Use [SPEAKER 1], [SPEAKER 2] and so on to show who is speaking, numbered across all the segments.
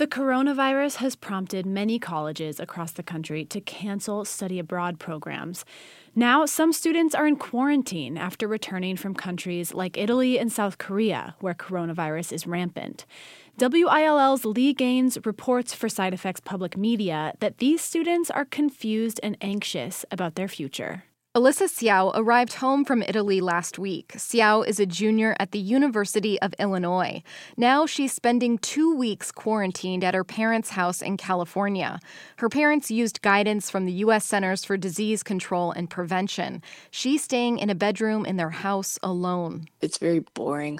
[SPEAKER 1] The coronavirus has prompted many colleges across the country to cancel study abroad programs. Now, some students are in quarantine after returning from countries like Italy and South Korea, where coronavirus is rampant. WILL's Lee Gaines reports for Side Effects Public Media that these students are confused and anxious about their future.
[SPEAKER 2] Alyssa Xiao arrived home from Italy last week. Xiao is a junior at the University of Illinois. Now she's spending 2 weeks quarantined at her parents' house in California. Her parents used guidance from the U.S. Centers for Disease Control and Prevention. She's staying in a bedroom in their house alone.
[SPEAKER 3] It's very boring.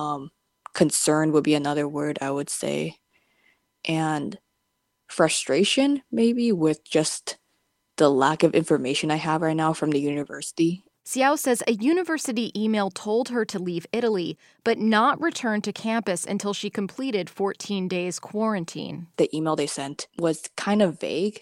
[SPEAKER 3] Concern would be another word, I would say. And frustration, maybe, with just the lack of information I have right now from the university.
[SPEAKER 2] Xiao says a university email told her to leave Italy, but not return to campus until she completed 14 days quarantine.
[SPEAKER 3] The email they sent was kind of vague,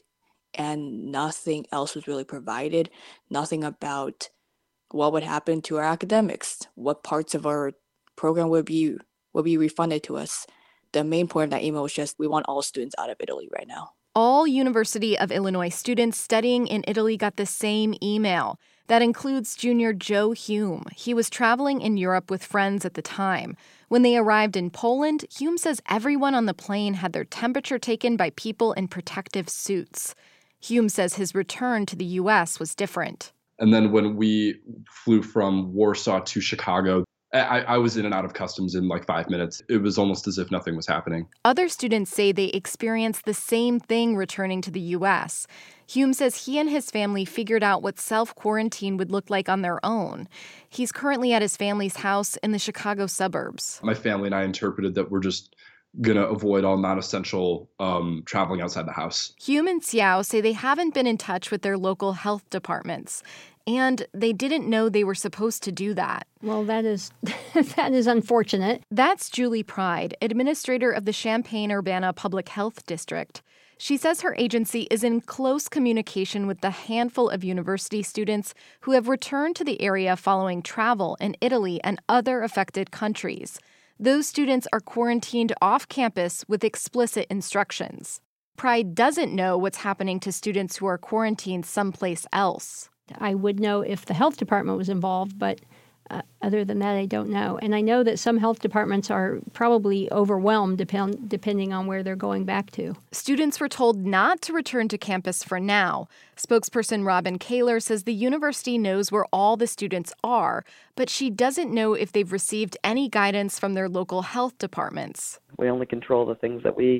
[SPEAKER 3] and nothing else was really provided. Nothing about what would happen to our academics, what parts of our program would be refunded to us. The main point of that email was just, we want all students out of Italy right now.
[SPEAKER 2] All University of Illinois students studying in Italy got the same email. That includes junior Joe Hume. He was traveling in Europe with friends at the time. When they arrived in Poland, Hume says everyone on the plane had their temperature taken by people in protective suits. Hume says his return to the U.S. was different.
[SPEAKER 4] And then when we flew from Warsaw to Chicago, I was in and out of customs in like 5 minutes. It was almost as if nothing was happening.
[SPEAKER 2] Other students say they experienced the same thing returning to the U.S. Hume says he and his family figured out what self-quarantine would look like on their own. He's currently at his family's house in the Chicago suburbs.
[SPEAKER 4] My family and I interpreted that we're just going to avoid all non-essential traveling outside the house.
[SPEAKER 2] Hume and Xiao say they haven't been in touch with their local health departments. And they didn't know they were supposed to do that.
[SPEAKER 5] Well, that is unfortunate.
[SPEAKER 2] That's Julie Pride, administrator of the Champaign-Urbana Public Health District. She says her agency is in close communication with the handful of university students who have returned to the area following travel in Italy and other affected countries. Those students are quarantined off campus with explicit instructions. Pride doesn't know what's happening to students who are quarantined someplace else.
[SPEAKER 5] I would know if the health department was involved, but other than that, I don't know. And I know that some health departments are probably overwhelmed depending on where they're going back to.
[SPEAKER 2] Students were told not to return to campus for now. Spokesperson Robin Kaler says the university knows where all the students are, but she doesn't know if they've received any guidance from their local health departments.
[SPEAKER 6] We only control the things that we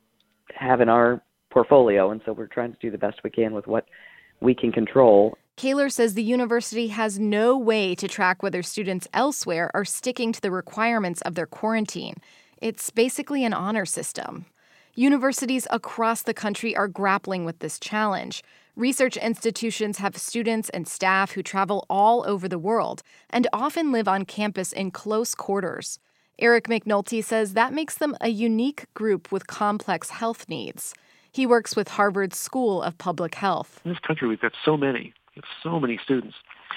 [SPEAKER 6] have in our portfolio, and so we're trying to do the best we can with what we can control.
[SPEAKER 2] Kaler says the university has no way to track whether students elsewhere are sticking to the requirements of their quarantine. It's basically an honor system. Universities across the country are grappling with this challenge. Research institutions have students and staff who travel all over the world and often live on campus in close quarters. Eric McNulty says that makes them a unique group with complex health needs. He works with Harvard's School of Public Health.
[SPEAKER 7] In this country, we've got so many students,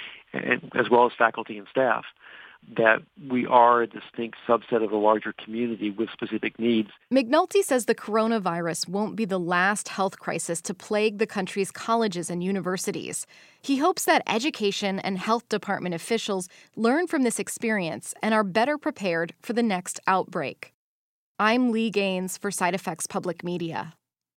[SPEAKER 7] and as well as faculty and staff, that we are a distinct subset of a larger community with specific needs.
[SPEAKER 2] McNulty says the coronavirus won't be the last health crisis to plague the country's colleges and universities. He hopes that education and health department officials learn from this experience and are better prepared for the next outbreak. I'm Lee Gaines for Side Effects Public Media.